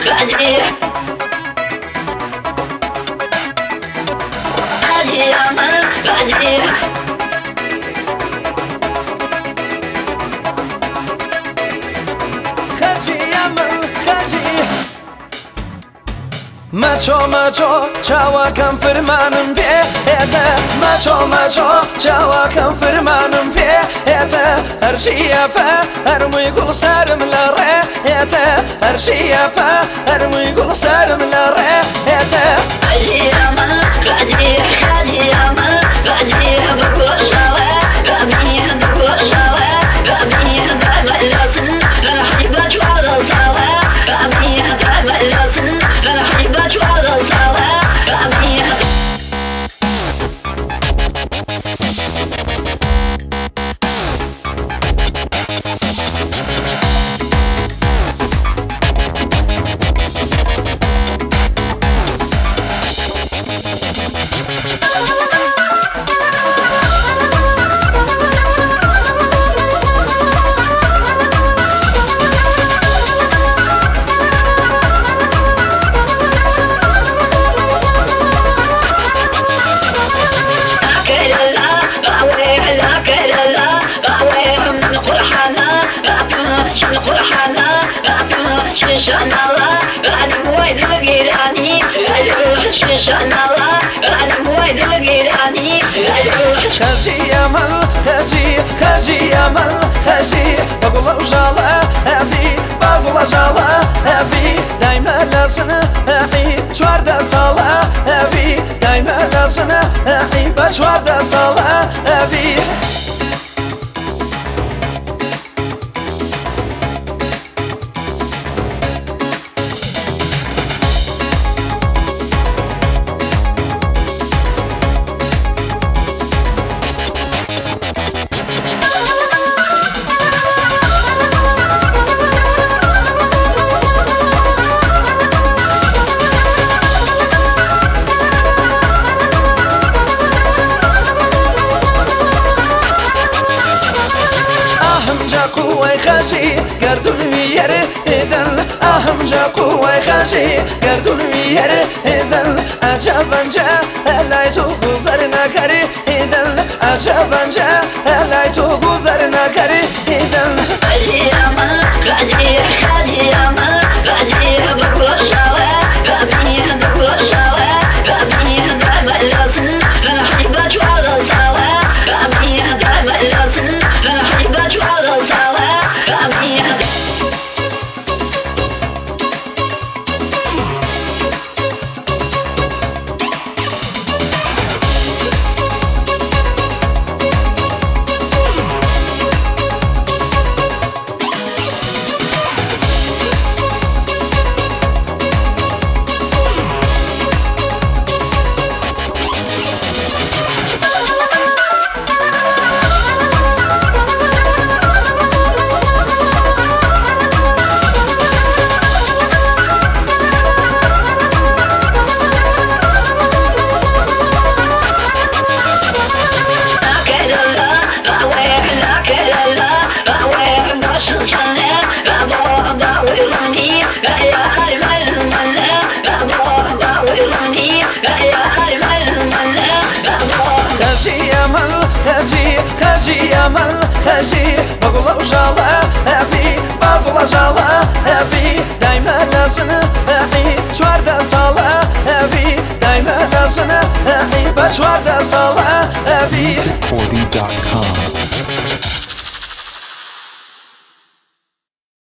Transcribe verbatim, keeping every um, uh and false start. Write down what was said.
غادي غادي يا من غادي Macho macho chawa kan firmanım be ete Macho macho chawa kan firmanım be ete Her şey yapı her muygul sarımları ete Her şey yapı her muygul sarımları ete غادي يا من غادي غادي يا من غادي بكل جوا غادي بكل جوا غادي دابا لازم الحبات وعلى الزوا غادي دابا لازم الحبات وعلى الزوا غادي شنالا أنا مويد الجيراني أروح شنالا أنا مويد الجيراني أروح خجي يا من خجي خجي يا من خجي بقول وجالا أبي بقول وجالا أبي دايما لازم أحي شوار دا صالا أبي دايما لازم أحي بشوار دا صالا أبي خاشي قردون وير إذن أهم جا قوة خاشي قردون وير إذن أجابا جا لا يتوقظر نكري إذن أجابا جا لا يتوقظر نكري إذن غادي يا من غادي غادي يا من غادي بكل جوا غادي بكل جوا غادي دابا لازم الحبات وعلى الزوا غادي دابا لازم الحبات وعلى الزوا خجي يا من خجي بقول وجالا أبي بقول وجالا أبي دايما لازم أحي شوار دا صالا أبي دايما لازم أحي بشوار دا صالا أبي music forty dot com